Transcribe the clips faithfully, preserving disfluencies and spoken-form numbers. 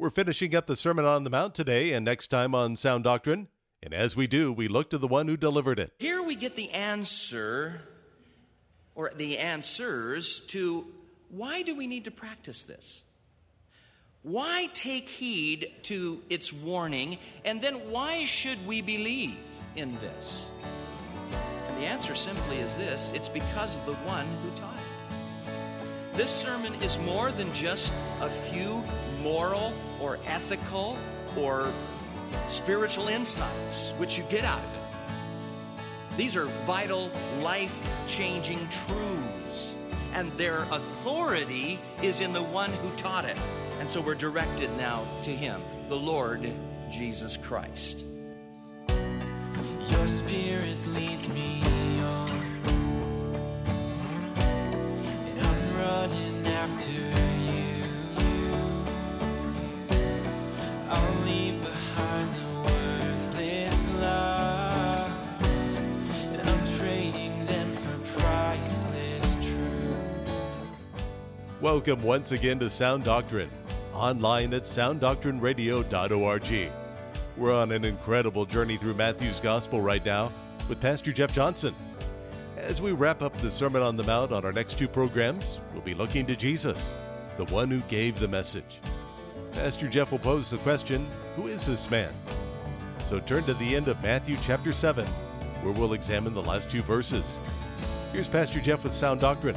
We're finishing up the Sermon on the Mount today and next time on Sound Doctrine. And as we do, we look to the one who delivered it. Here we get the answer, or the answers to why do we need to practice this? Why take heed to its warning? And then why should we believe in this? And the answer simply is this: it's because of the one who taught it. This sermon is more than just a few moral or ethical or spiritual insights which you get out of it. These are vital, life-changing truths, and their authority is in the one who taught it. And so we're directed now to Him, the Lord Jesus Christ. Your Spirit leads me on, and I'm running after you. I'll leave behind the worthless lies, and I'm trading them for priceless truth. Welcome once again to Sound Doctrine, online at sound doctrine radio dot org. We're on an incredible journey through Matthew's Gospel right now with Pastor Jeff Johnson. As we wrap up the Sermon on the Mount on our next two programs, we'll be looking to Jesus, the one who gave the message. Pastor Jeff will pose the question, who is this man? So turn to the end of Matthew chapter seven, where we'll examine the last two verses. Here's Pastor Jeff with Sound Doctrine.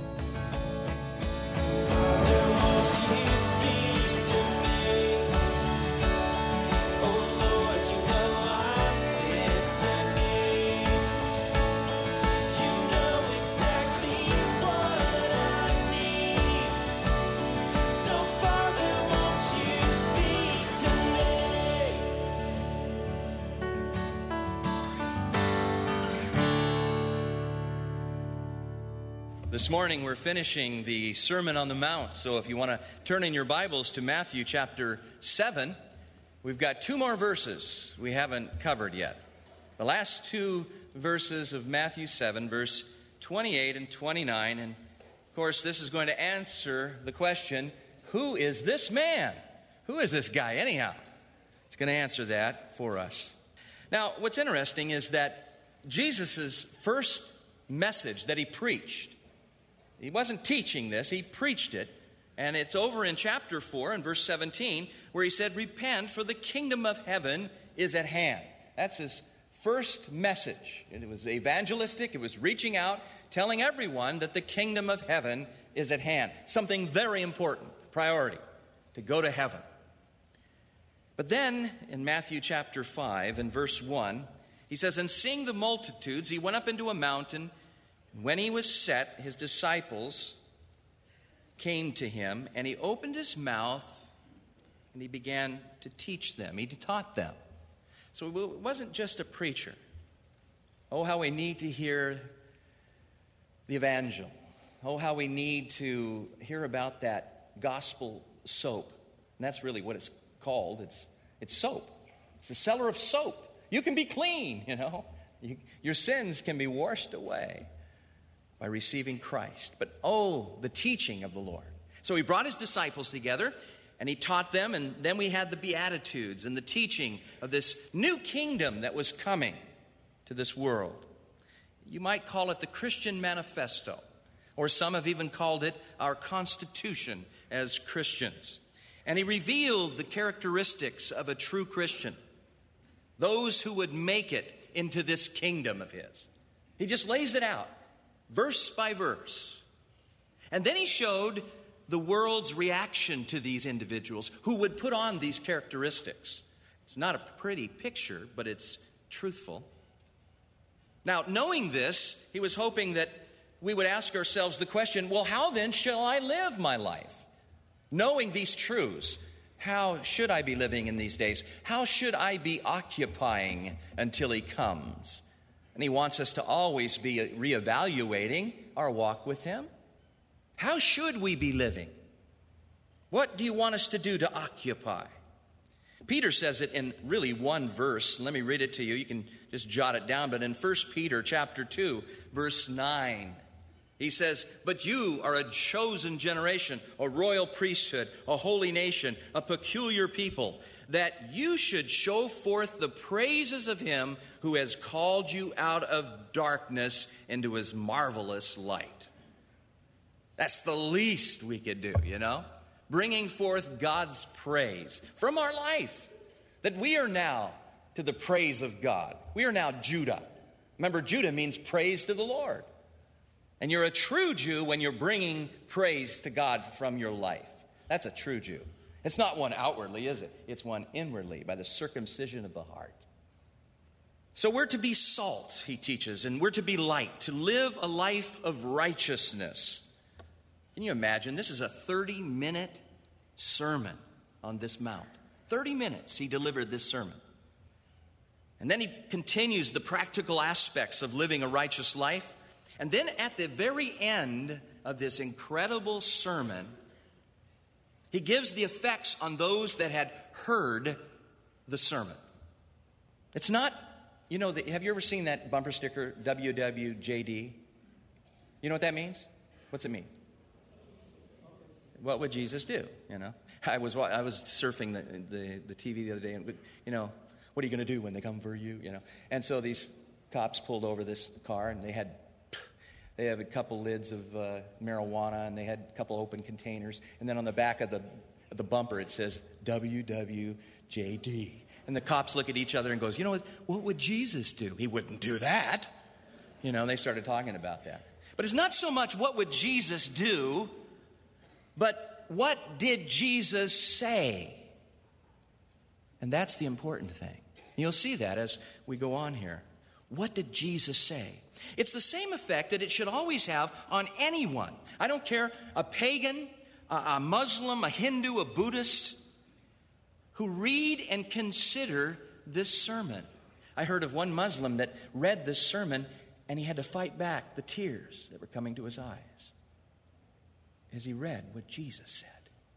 This morning we're finishing the Sermon on the Mount, so if you want to turn in your Bibles to Matthew chapter seven, we've got two more verses we haven't covered yet. The last two verses of Matthew seven, verse twenty-eight and twenty-nine, and of course this is going to answer the question, who is this man? Who is this guy anyhow? It's going to answer that for us. Now, what's interesting is that Jesus' first message that He preached, He wasn't teaching this, He preached it. And it's over in chapter four and verse seventeen where He said, repent, for the kingdom of heaven is at hand. That's His first message. It was evangelistic. It was reaching out, telling everyone that the kingdom of heaven is at hand. Something very important, priority, to go to heaven. But then in Matthew chapter five and verse one, He says, and seeing the multitudes, He went up into a mountain. When He was set, His disciples came to Him, and He opened His mouth, and He began to teach them. He taught them. So it wasn't just a preacher. Oh, how we need to hear the evangel. Oh, how we need to hear about that gospel soap. And that's really what it's called. It's, it's soap. It's a seller of soap. You can be clean, you know. You, your sins can be washed away by receiving Christ. But oh, the teaching of the Lord. So He brought His disciples together and He taught them, and then we had the Beatitudes and the teaching of this new kingdom that was coming to this world. You might call it the Christian Manifesto, or some have even called it our Constitution as Christians. And He revealed the characteristics of a true Christian, those who would make it into this kingdom of His. He just lays it out, verse by verse. And then He showed the world's reaction to these individuals who would put on these characteristics. It's not a pretty picture, but it's truthful. Now, knowing this, He was hoping that we would ask ourselves the question, well, how then shall I live my life? Knowing these truths, how should I be living in these days? How should I be occupying until He comes? And He wants us to always be reevaluating our walk with Him. How should we be living? What do you want us to do to occupy? Peter says it in really one verse. Let me read it to you. You can just jot it down. But in First Peter chapter two, verse nine, He says, but you are a chosen generation, a royal priesthood, a holy nation, a peculiar people, that you should show forth the praises of him who has called you out of darkness into his marvelous light. That's the least we could do, you know? Bringing forth God's praise from our life, that we are now to the praise of God. We are now Judah. Remember, Judah means praise to the Lord. And you're a true Jew when you're bringing praise to God from your life. That's a true Jew. It's not one outwardly, is it? It's one inwardly, by the circumcision of the heart. So we're to be salt, he teaches, and we're to be light, to live a life of righteousness. Can you imagine? This is a thirty-minute sermon on this mount. thirty minutes he delivered this sermon. And then he continues the practical aspects of living a righteous life. And then at the very end of this incredible sermon, he gives the effects on those that had heard the sermon. It's not, you know, the, have you ever seen that bumper sticker, W W J D? You know what that means? What's it mean? What would Jesus do, you know? I was I was surfing the, the, the T V the other day, and, you know, what are you going to do when they come for you, you know? And so these cops pulled over this car, and they had They have a couple lids of uh, marijuana, and they had a couple open containers. And then on the back of the of the bumper, it says W W J D. And the cops look at each other and goes, you know what, what would Jesus do? He wouldn't do that. You know, and they started talking about that. But it's not so much what would Jesus do, but what did Jesus say? And that's the important thing. You'll see that as we go on here. What did Jesus say? It's the same effect that it should always have on anyone. I don't care, a pagan, a, a Muslim, a Hindu, a Buddhist, who read and consider this sermon. I heard of one Muslim that read this sermon, and he had to fight back the tears that were coming to his eyes as he read what Jesus said.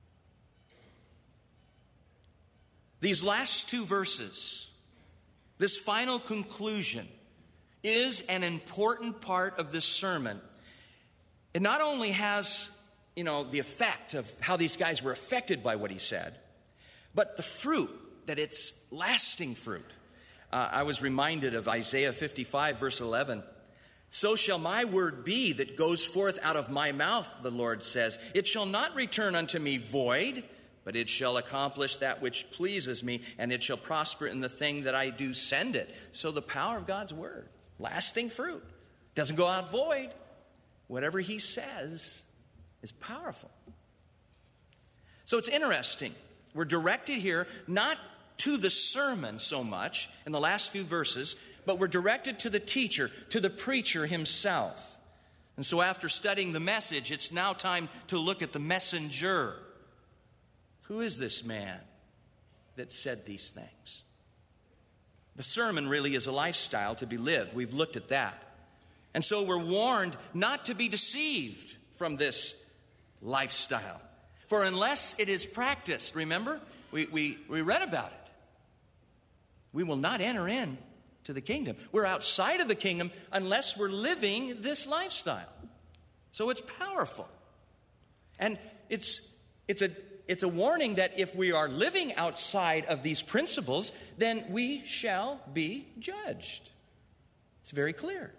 These last two verses, this final conclusion, is an important part of this sermon. It not only has, you know, the effect of how these guys were affected by what he said, but the fruit, that it's lasting fruit. Uh, I was reminded of Isaiah fifty-five, verse eleven. So shall my word be that goes forth out of my mouth, the Lord says. It shall not return unto me void, but it shall accomplish that which pleases me, and it shall prosper in the thing that I do send it. So the power of God's word, lasting fruit, doesn't go out void. Whatever he says is powerful. So it's interesting. We're directed here not to the sermon so much in the last few verses, but we're directed to the teacher, to the preacher himself. And so after studying the message, it's now time to look at the messenger. Who is this man that said these things? The sermon really is a lifestyle to be lived. We've looked at that. And so we're warned not to be deceived from this lifestyle. For unless it is practiced, remember, we, we, we read about it, we will not enter in to the kingdom. We're outside of the kingdom unless we're living this lifestyle. So it's powerful. And it's it's a it's a warning that if we are living outside of these principles, then we shall be judged. It's very clear.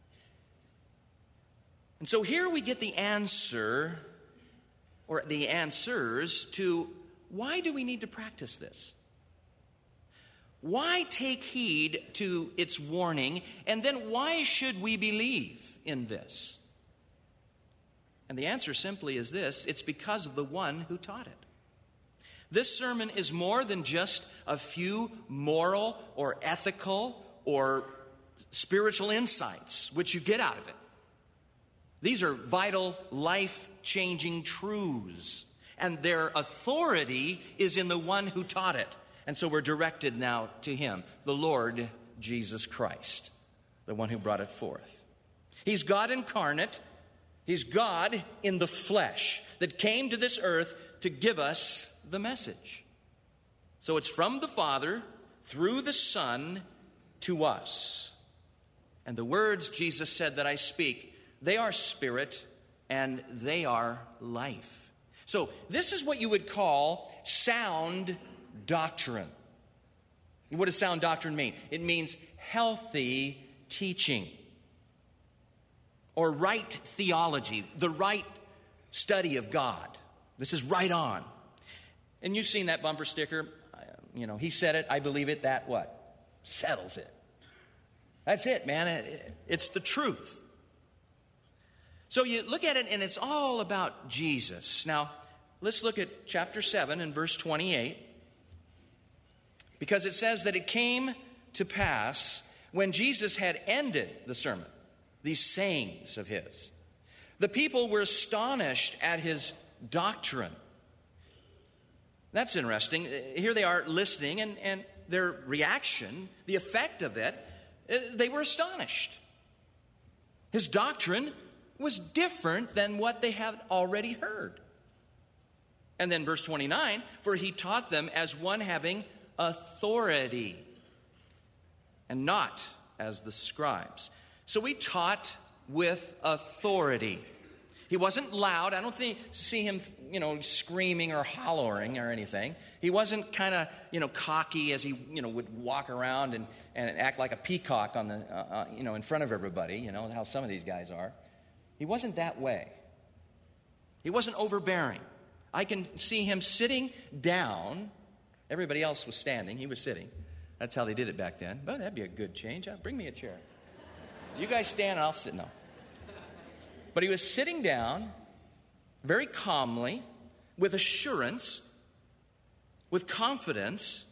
And so here we get the answer, or the answers to why do we need to practice this? Why take heed to its warning? And then why should we believe in this? And the answer simply is this: it's because of the one who taught it. This sermon is more than just a few moral or ethical or spiritual insights which you get out of it. These are vital, life-changing truths, and their authority is in the one who taught it. And so we're directed now to him, the Lord Jesus Christ, the one who brought it forth. He's God incarnate. He's God in the flesh that came to this earth to give us the message. So it's from the Father, through the Son, to us. And the words Jesus said that I speak they are spirit, and they are life. So this is what you would call sound doctrine. What does sound doctrine mean? It means healthy teaching, or right theology, the right study of God. This is right on. And you've seen that bumper sticker. You know, he said it, I believe it, that what? Settles it. That's it, man. It's the truth. So you look at it, and it's all about Jesus. Now, let's look at chapter seven and verse twenty-eight. Because it says that it came to pass when Jesus had ended the sermon, these sayings of his, the people were astonished at his doctrine. That's interesting. Here they are listening, and, and their reaction, the effect of it, they were astonished. His doctrine was different than what they had already heard. And then verse twenty-nine, for he taught them as one having authority, and not as the scribes. So he taught with authority. He wasn't loud. I don't think, see him, you know, screaming or hollering or anything. He wasn't kind of, you know, cocky as he, you know, would walk around and, and act like a peacock on the, uh, uh, you know, in front of everybody, you know, how some of these guys are. He wasn't that way. He wasn't overbearing. I can see him sitting down. Everybody else was standing. He was sitting. That's how they did it back then. But that'd be a good change. Uh, bring me a chair. You guys stand and I'll sit. No. But he was sitting down very calmly, with assurance, with confidence.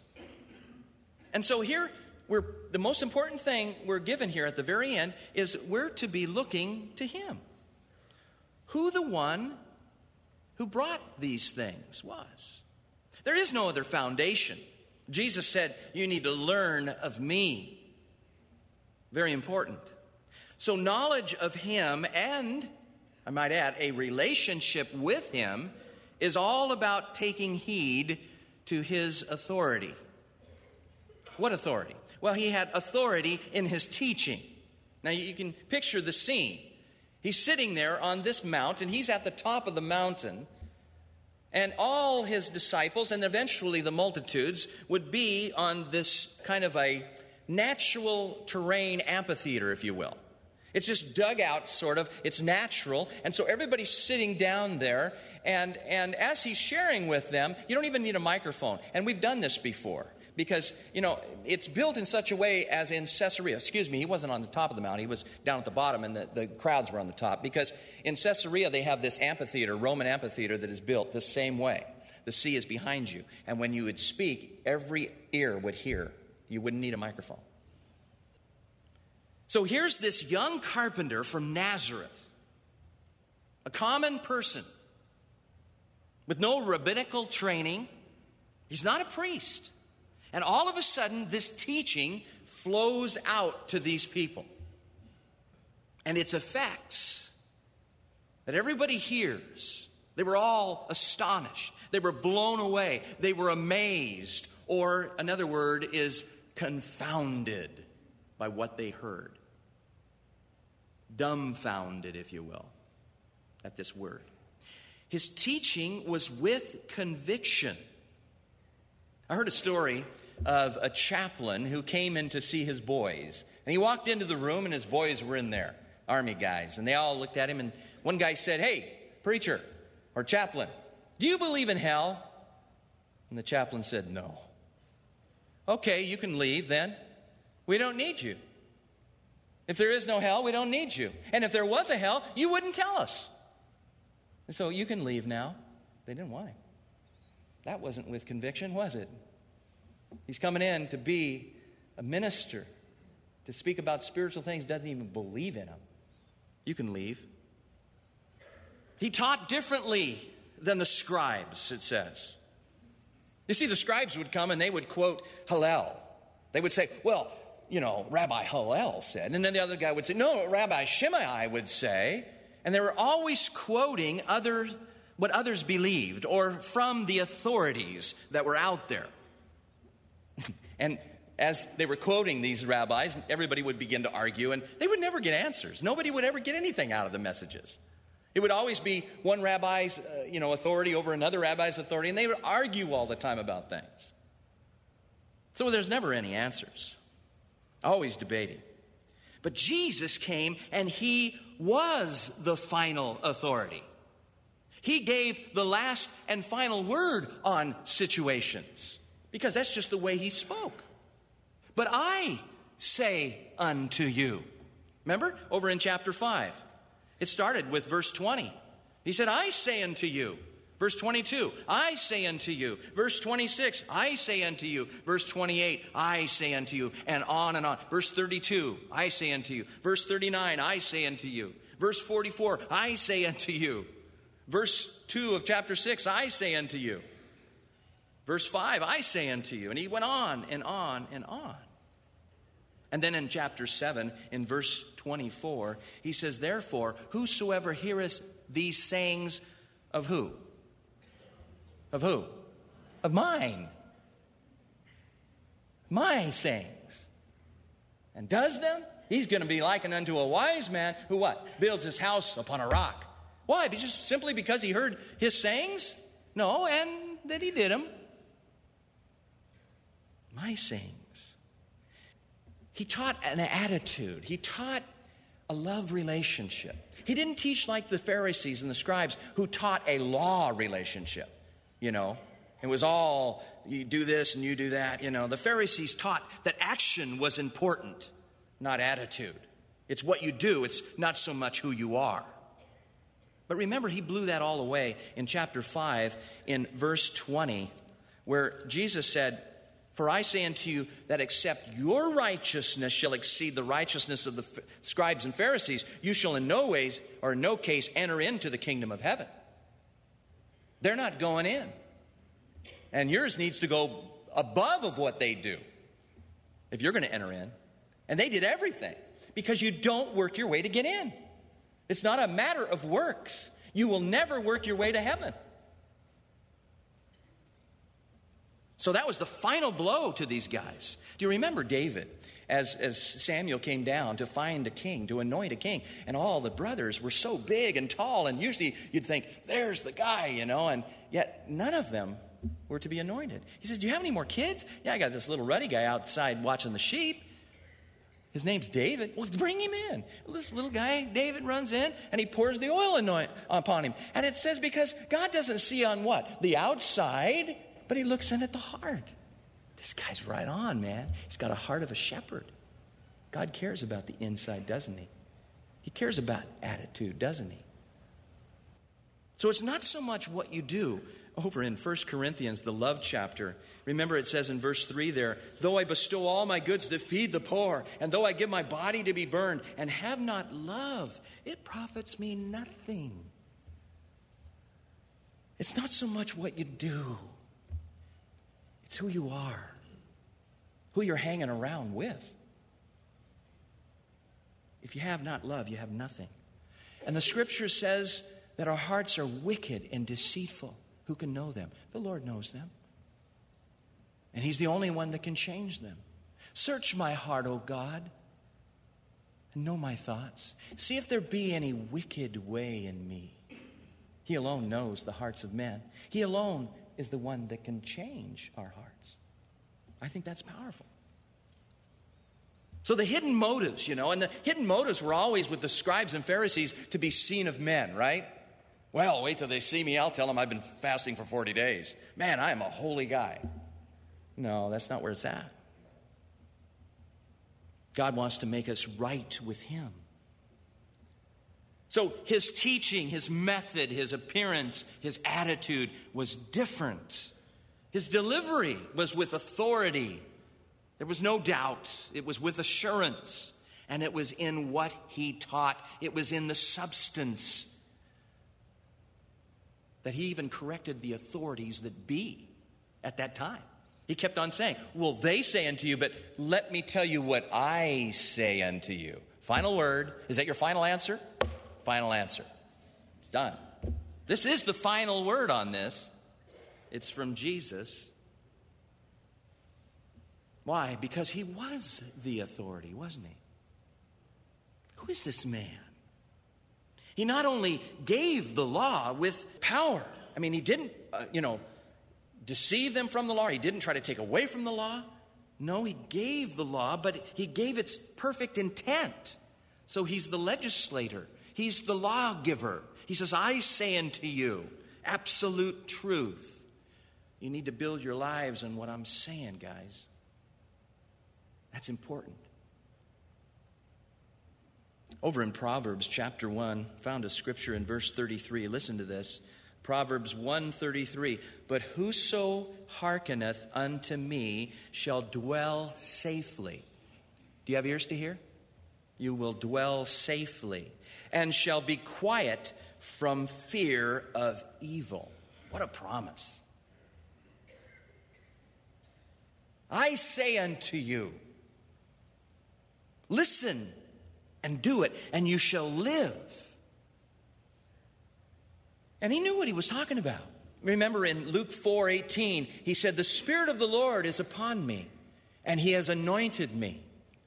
And so here, we're, the most important thing we're given here at the very end is we're to be looking to him. Who the one who brought these things was. There is no other foundation. Jesus said, you need to learn of me. Very important. So knowledge of him, and I might add, a relationship with him, is all about taking heed to his authority. What authority? Well, he had authority in his teaching. Now you can picture the scene. He's sitting there on this mountain. He's at the top of the mountain. And all his disciples, and eventually the multitudes, would be on this kind of a natural terrain amphitheater, if you will. It's just dug out, sort of. It's natural. And so everybody's sitting down there. And, and as he's sharing with them, you don't even need a microphone. And we've done this before. Because, you know, it's built in such a way as in Caesarea. Excuse me, he wasn't on the top of the mountain. He was down at the bottom, and the, the crowds were on the top. Because in Caesarea, they have this amphitheater, Roman amphitheater, that is built the same way. The sea is behind you. And when you would speak, every ear would hear. You wouldn't need a microphone. So here's this young carpenter from Nazareth, a common person with no rabbinical training. He's not a priest. And all of a sudden, this teaching flows out to these people. And its effects that everybody hears. They were all astonished. They were blown away. They were amazed. Or another word is confounded by what they heard. Dumbfounded, if you will, at this word. His teaching was with conviction. I heard a story of a chaplain who came in to see his boys. And he walked into the room, and his boys were in there, army guys. And they all looked at him, and one guy said, "Hey, preacher or chaplain, do you believe in hell?" And the chaplain said, "No." "Okay, you can leave then. We don't need you. If there is no hell, we don't need you. And if there was a hell, you wouldn't tell us. And so you can leave now." They didn't want him. That wasn't with conviction, was it? He's coming in to be a minister, to speak about spiritual things, doesn't even believe in them. You can leave. He taught differently than the scribes, it says. You see, the scribes would come and they would quote Hillel. They would say, well, you know, Rabbi Hillel said. And then the other guy would say, no, Rabbi Shammai would say. And they were always quoting other, what others believed, or from the authorities that were out there. And as they were quoting these rabbis, everybody would begin to argue, and they would never get answers. Nobody would ever get anything out of the messages. It would always be one rabbi's uh, you know, authority over another rabbi's authority, and they would argue all the time about things. So there's never any answers. Always debating. But Jesus came, and he was the final authority. He gave the last and final word on situations, because that's just the way he spoke. But I say unto you. Remember, over in chapter five, it started with verse twenty. He said, I say unto you. Verse twenty-two, I say unto you. Verse twenty-six, I say unto you. Verse twenty-eight, I say unto you. And on and on. Verse thirty-two, I say unto you. Verse thirty-nine, I say unto you. Verse forty-four, I say unto you. Verse two of chapter six, I say unto you. Verse five, I say unto you. And he went on and on and on. And then in chapter seven, in verse twenty-four, he says, therefore, whosoever heareth these sayings of who? Of who? Of mine. My sayings. And does them? He's going to be likened unto a wise man who what? Builds his house upon a rock. Why? Just simply because he heard his sayings? No, and that he did them. My sayings. He taught an attitude. He taught a love relationship. He didn't teach like the Pharisees and the scribes who taught a law relationship. You know, it was all, you do this and you do that. You know, the Pharisees taught that action was important, not attitude. It's what you do. It's not so much who you are. But remember, he blew that all away in chapter five in verse twenty, where Jesus said, for I say unto you that except your righteousness shall exceed the righteousness of the scribes and Pharisees, you shall in no ways or in no case enter into the kingdom of heaven. They're not going in. And yours needs to go above of what they do if you're going to enter in. And they did everything because you don't work your way to get in. It's not a matter of works. You will never work your way to heaven. So that was the final blow to these guys. Do you remember David, as, as Samuel came down to find a king, to anoint a king, and all the brothers were so big and tall, and usually you'd think, there's the guy, you know, and yet none of them were to be anointed. He says, do you have any more kids? Yeah, I got this little ruddy guy outside watching the sheep. His name's David. Well, bring him in. This little guy, David, runs in, and he pours the oil anoint upon him. And it says because God doesn't see on what? The outside, but he looks in at the heart. This guy's right on, man. He's got a heart of a shepherd. God cares about the inside, doesn't he? He cares about attitude, doesn't he? So it's not so much what you do. Over in First Corinthians, the love chapter, remember it says in verse three there, though I bestow all my goods to feed the poor, and though I give my body to be burned, and have not love, it profits me nothing. It's not so much what you do. It's who you are, who you're hanging around with. If you have not love, you have nothing. And the scripture says that our hearts are wicked and deceitful. Who can know them? The Lord knows them. And he's the only one that can change them. Search my heart, O God, and know my thoughts. See if there be any wicked way in me. He alone knows the hearts of men. He alone is the one that can change our hearts. I think that's powerful. So the hidden motives, you know, and the hidden motives were always with the scribes and Pharisees to be seen of men, right? Well, wait till they see me. I'll tell them I've been fasting for forty days. Man, I am a holy guy. No, that's not where it's at. God wants to make us right with him. So his teaching, his method, his appearance, his attitude was different. His delivery was with authority. There was no doubt. It was with assurance. And it was in what he taught. It was in the substance. That he even corrected the authorities that be at that time. He kept on saying, well, they say unto you, but let me tell you what I say unto you. Final word. Is that your final answer? Final answer. It's done. This is the final word on this. It's from Jesus. Why? Because he was the authority, wasn't he? Who is this man? He not only gave the law with power. I mean, he didn't, uh, you know, deceive them from the law. He didn't try to take away from the law. No, he gave the law, but he gave its perfect intent. So he's the legislator. He's the lawgiver. He says, I say unto you, absolute truth. You need to build your lives on what I'm saying, guys. That's important. Over in Proverbs chapter one, found a scripture in verse thirty-three. Listen to this. Proverbs one thirty-three. But whoso hearkeneth unto me shall dwell safely. Do you have ears to hear? You will dwell safely, and shall be quiet from fear of evil. What a promise. I say unto you, listen and do it, and you shall live. And he knew what he was talking about. Remember in Luke four eighteen, he said, the Spirit of the Lord is upon me, and he has anointed me.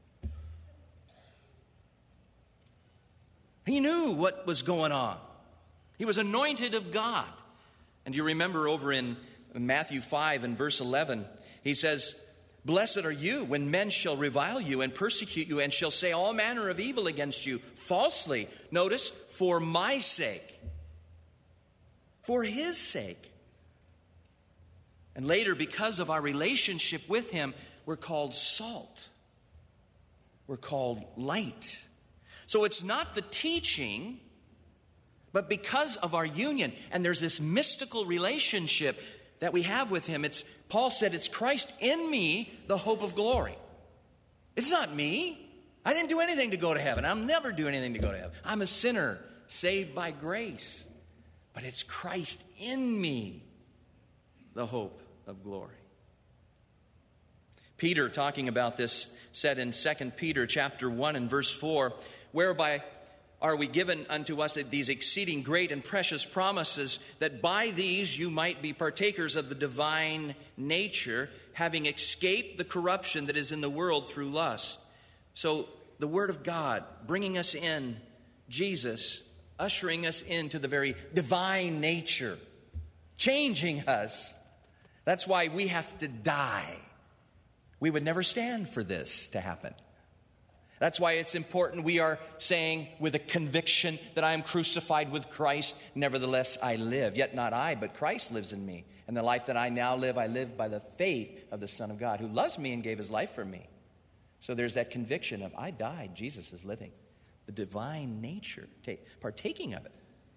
He knew what was going on. He was anointed of God. And you remember over in Matthew five and verse eleven, he says, blessed are you when men shall revile you and persecute you and shall say all manner of evil against you falsely. Notice, for my sake. For his sake. And later, because of our relationship with him, we're called salt. We're called light. So it's not the teaching, but because of our union. And there's this mystical relationship that we have with him. It's Paul said, it's Christ in me, the hope of glory. It's not me. I didn't do anything to go to heaven. I'll never do anything to go to heaven. I'm a sinner saved by grace. But it's Christ in me, the hope of glory. Peter, talking about this, said in Second Peter chapter one and verse four, whereby are we given unto us these exceeding great and precious promises, that by these you might be partakers of the divine nature, having escaped the corruption that is in the world through lust. So the Word of God, bringing us in, Jesus, ushering us into the very divine nature, changing us. That's why we have to die. We would never stand for this to happen. That's why it's important we are saying with a conviction that I am crucified with Christ, nevertheless I live. Yet not I, but Christ lives in me. And the life that I now live, I live by the faith of the Son of God, who loves me and gave his life for me. So there's that conviction of I died, Jesus is living. The divine nature, partaking of it.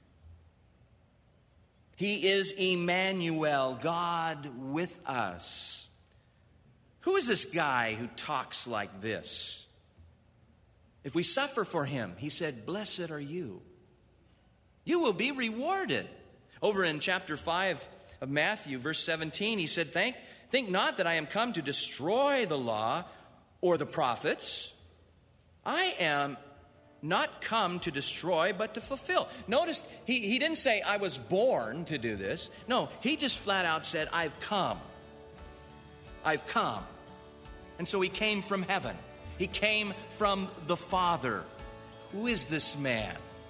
He is Emmanuel, God with us. Who is this guy who talks like this? If we suffer for him, he said, blessed are you. You will be rewarded. Over in chapter five of Matthew, verse seventeen, he said, think, think not that I am come to destroy the law or the prophets. I am not come to destroy, but to fulfill. Notice, he, he didn't say, I was born to do this. No, he just flat out said, I've come. I've come. And so he came from heaven. He came from the Father. Who is this man?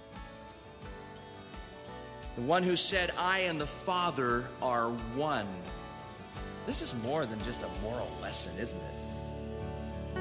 The one who said, I and the Father are one. This is more than just a moral lesson, isn't it?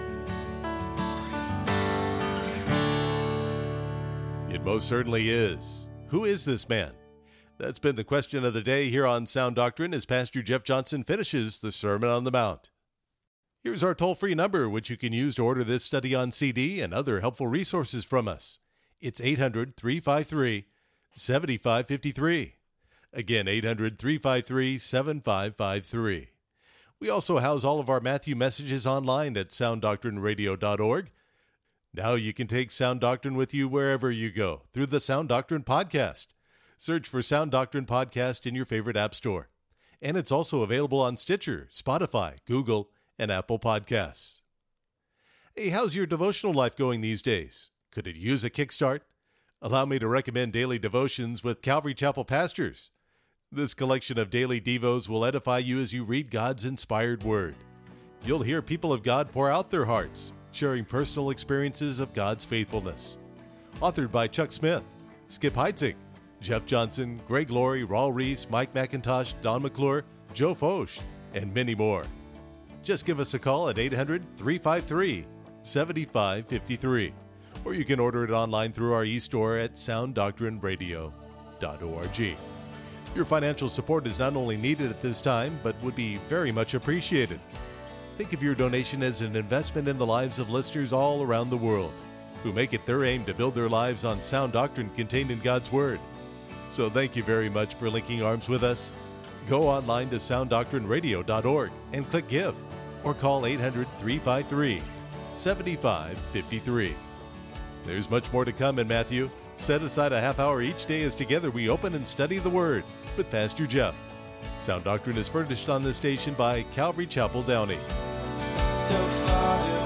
It most certainly is. Who is this man? That's been the question of the day here on Sound Doctrine as Pastor Jeff Johnson finishes the Sermon on the Mount. Here's our toll-free number, which you can use to order this study on C D and other helpful resources from us. It's eight hundred, three five three, seven five five three. Again, eight hundred, three five three, seven five five three. We also house all of our Matthew messages online at sound doctrine radio dot org. Now you can take Sound Doctrine with you wherever you go through the Sound Doctrine Podcast. Search for Sound Doctrine Podcast in your favorite app store. And it's also available on Stitcher, Spotify, Google, and Apple Podcasts. Hey, how's your devotional life going these days? Could it use a kickstart? Allow me to recommend Daily Devotions with Calvary Chapel Pastors. This collection of daily devos will edify you as you read God's inspired word. you'll hear people of God pour out their hearts, sharing personal experiences of God's faithfulness. Authored by Chuck Smith, Skip Heitzig, Jeff Johnson, Greg Laurie, Raul Reese, Mike McIntosh, Don McClure, Joe Foch, and many more. Just give us a call at eight hundred, three five three, seven five five three, or you can order it online through our e-store at sound doctrine radio dot org. Your financial support is not only needed at this time, but would be very much appreciated. Think of your donation as an investment in the lives of listeners all around the world who make it their aim to build their lives on sound doctrine contained in God's Word. So thank you very much for linking arms with us. Go online to sound doctrine radio dot org and click Give, or call eight hundred, three five three, seven five five three. There's much more to come in Matthew. Set aside a half hour each day as together we open and study the Word with Pastor Jeff. Sound Doctrine is furnished on this station by Calvary Chapel, Downey. So Father,